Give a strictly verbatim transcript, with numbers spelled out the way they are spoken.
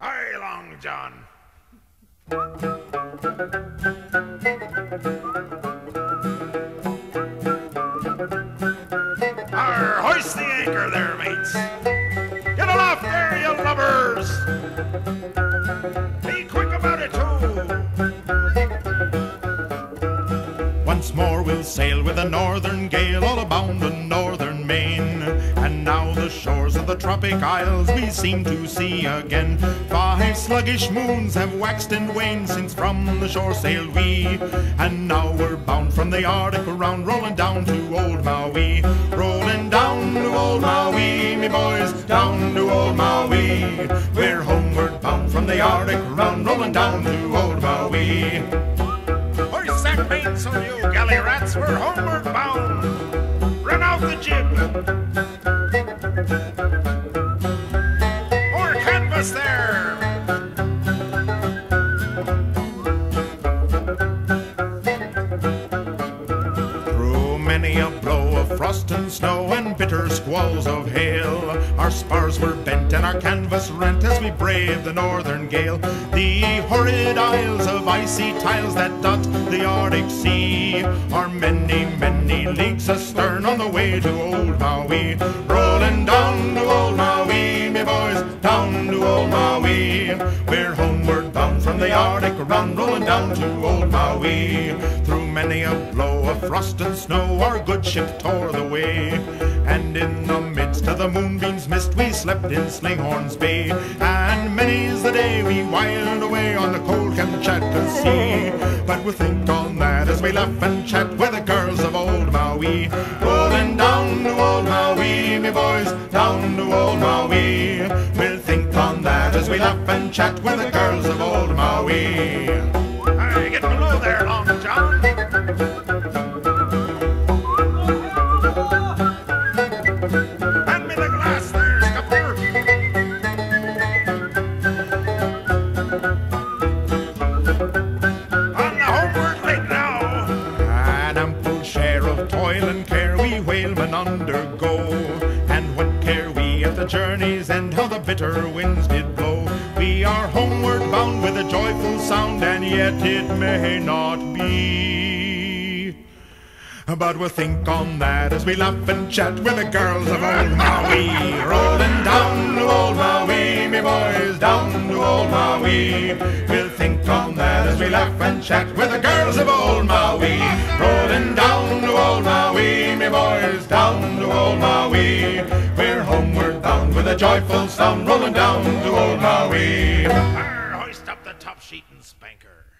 Aye, Long John. Arr, hoist the anchor there, mates. Get aloft there, you lubbers. Be quick about it, too. Once more we'll sail with a northern gale, all abound the northern main. And now the shores of the tropic isles we seem to see again. Five sluggish moons have waxed and waned since from the shore sailed we. And now we're bound from the Arctic around, rolling down to old Maui. Rolling down to old Maui, me boys, down to old Maui. We're homeward bound from the Arctic around, rolling down to old Maui. Hoist that mainsail, you galley rats, we're homeward bound. Run out the jib. More canvas there. Through many a blow of frost and snow and bitter squalls of hail, our spars were bent and our canvas rent as we braved the northern gale. The horrid isles of icy tiles that dot the Arctic Sea are many, many leagues astern on the way to old Maui. Rolling down to old Maui, me boys, down to old Maui. We're homeward bound from the Arctic around, rolling down to old Maui. Through many a blow of frost and snow, our good ship tore the way. And in the midst of the moonbeams mist, we slept in Slinghorn's Bay. And many's the day we whiled away on the cold Kamchatka Sea. But we'll think on that as we laugh and chat with the girls of old Maui. Rolling down to old Maui, me boys, down to old Maui. We'll think on that as we laugh and chat with the girls of old Maui. Aye, get below there, Long John. Hand me the glass there, Scupper. On the homeward lake now. An ample share of toil and care we whalemen undergo. And what care we at the journey's end how the bitter winds did blow? We are homeward bound with a joyful sound, and yet it may not be. But we'll think on that as we laugh and chat with the girls of old Maui. Rolling down to old Maui, me boys, down to old Maui. We'll think on that as we laugh and chat with the girls of old Maui. Rolling down to old Maui, me boys, down to old Maui. We're homeward bound with a joyful sound, rolling down to old Maui. Arr, hoist up the top sheet and spanker.